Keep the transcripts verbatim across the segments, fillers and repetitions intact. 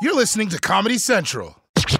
You're listening to Comedy Central.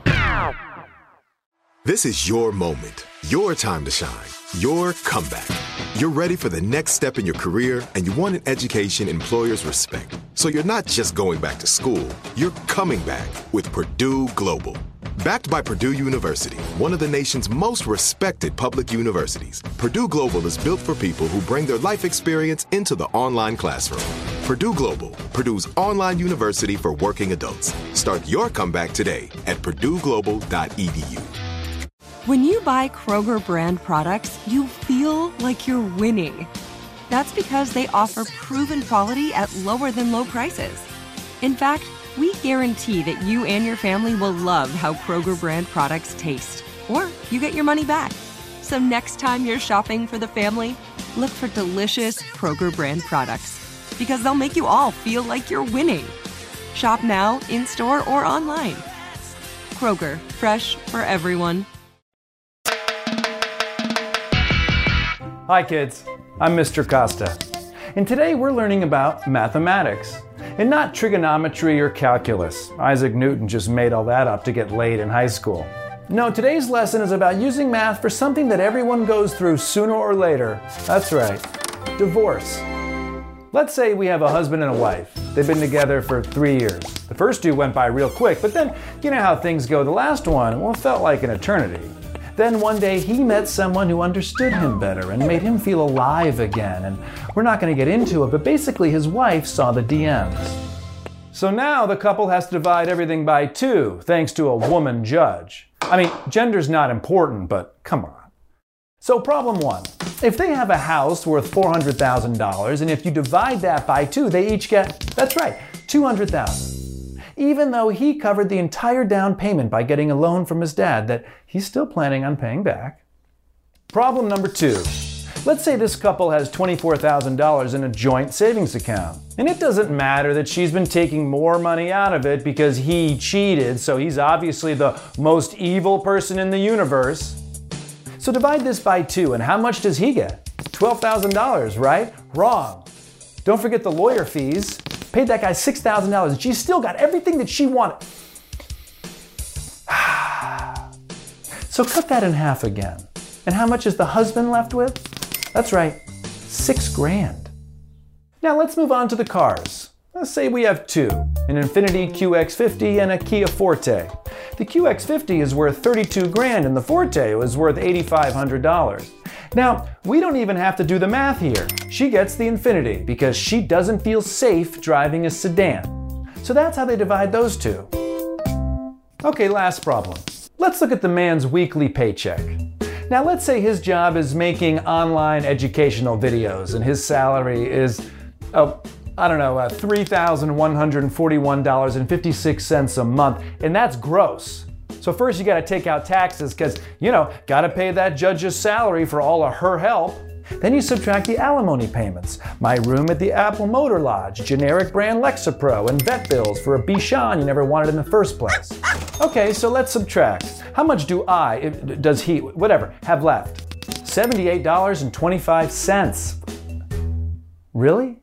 This is your moment, your time to shine, your comeback. You're ready for the next step in your career, and you want an education employers respect. So you're not just going back to school, you're coming back with Purdue Global. Backed by Purdue University, one of the nation's most respected public universities, Purdue Global is built for people who bring their life experience into the online classroom. Purdue Global, Purdue's online university for working adults. Start your comeback today at purdue global dot e d u. When you buy Kroger brand products, you feel like you're winning. That's because they offer proven quality at lower than low prices. In fact, we guarantee that you and your family will love how Kroger brand products taste, or you get your money back. So next time you're shopping for the family, look for delicious Kroger brand products, because they'll make you all feel like you're winning. Shop now, in-store, or online. Kroger, fresh for everyone. Hi kids, I'm Mister Costa, and today we're learning about mathematics, and not trigonometry or calculus. Isaac Newton just made all that up to get laid in high school. No, today's lesson is about using math for something that everyone goes through sooner or later. That's right, divorce. Let's say we have a husband and a wife. They've been together for three years. The first two went by real quick, but then, you know how things go. The last one, well, felt like an eternity. Then one day he met someone who understood him better and made him feel alive again. And we're not going to get into it, but basically his wife saw the D Ms. So now the couple has to divide everything by two, thanks to a woman judge. I mean, gender's not important, but come on. So problem one, if they have a house worth four hundred thousand dollars, and if you divide that by two, they each get, that's right, two hundred thousand dollars. Even though he covered the entire down payment by getting a loan from his dad that he's still planning on paying back. Problem number two. Let's say this couple has twenty-four thousand dollars in a joint savings account. And it doesn't matter that she's been taking more money out of it because he cheated, so he's obviously the most evil person in the universe. So divide this by two, and how much does he get? twelve thousand dollars, right? Wrong. Don't forget the lawyer fees. Paid that guy six thousand dollars, and she still got everything that she wanted. So cut that in half again. And how much is the husband left with? That's right, six grand. Now let's move on to the cars. Let's say we have two, an Infiniti Q X fifty and a Kia Forte. The Q X fifty is worth thirty-two grand and the Forte was worth eighty-five hundred dollars. Now, we don't even have to do the math here. She gets the Infiniti because she doesn't feel safe driving a sedan. So that's how they divide those two. Okay, last problem. Let's look at the man's weekly paycheck. Now let's say his job is making online educational videos and his salary is, oh, I don't know, uh, three thousand one hundred forty-one dollars and fifty-six cents a month, and that's gross. So first you gotta take out taxes because, you know, gotta pay that judge's salary for all of her help. Then you subtract the alimony payments, my room at the Apple Motor Lodge, generic brand Lexapro, and vet bills for a Bichon you never wanted in the first place. Okay, so let's subtract. How much do I, does he, whatever, have left? seventy-eight dollars and twenty-five cents. Really?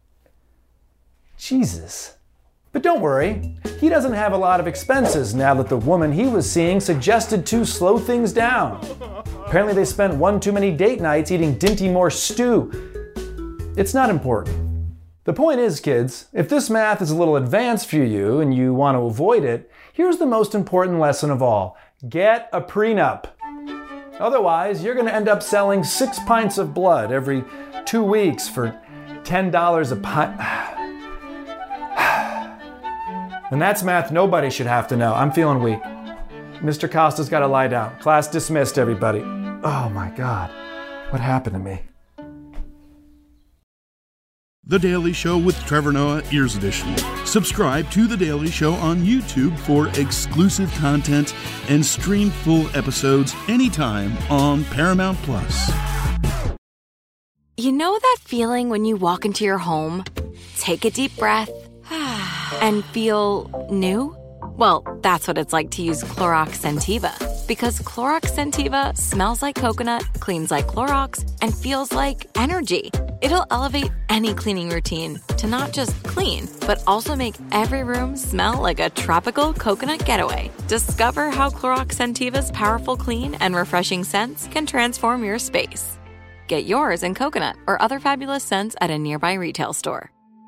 Jesus. But don't worry, he doesn't have a lot of expenses now that the woman he was seeing suggested to slow things down. Apparently they spent one too many date nights eating Dinty Moore stew. It's not important. The point is, kids, if this math is a little advanced for you and you want to avoid it, here's the most important lesson of all. Get a prenup. Otherwise, you're going to end up selling six pints of blood every two weeks for ten dollars a pint. And that's math nobody should have to know. I'm feeling weak. Mister Costa's got to lie down. Class dismissed, everybody. Oh my God, what happened to me? The Daily Show with Trevor Noah, Ears Edition. Subscribe to The Daily Show on YouTube for exclusive content and stream full episodes anytime on Paramount Plus. You know that feeling when you walk into your home, take a deep breath, and feel new? Well, that's what it's like to use Clorox Scentiva. Because Clorox Scentiva smells like coconut, cleans like Clorox, and feels like energy. It'll elevate any cleaning routine to not just clean, but also make every room smell like a tropical coconut getaway. Discover how Clorox Scentiva's powerful clean and refreshing scents can transform your space. Get yours in coconut or other fabulous scents at a nearby retail store.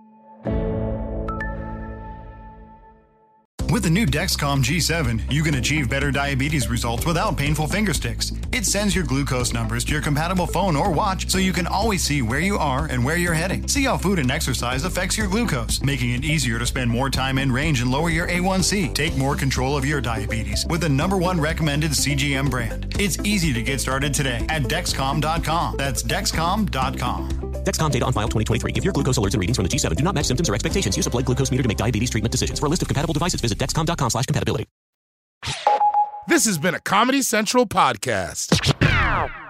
With the new Dexcom G seven, you can achieve better diabetes results without painful finger sticks. It sends your glucose numbers to your compatible phone or watch so you can always see where you are and where you're heading. See how food and exercise affects your glucose, making it easier to spend more time in range and lower your A one C. Take more control of your diabetes with the number one recommended C G M brand. It's easy to get started today at Dexcom dot com. That's Dexcom dot com. Dexcom data on file twenty twenty-three. If your glucose alerts and readings from the G seven do not match symptoms or expectations, use a blood glucose meter to make diabetes treatment decisions. For a list of compatible devices, visit Dexcom dot com slash compatibility. This has been a Comedy Central podcast.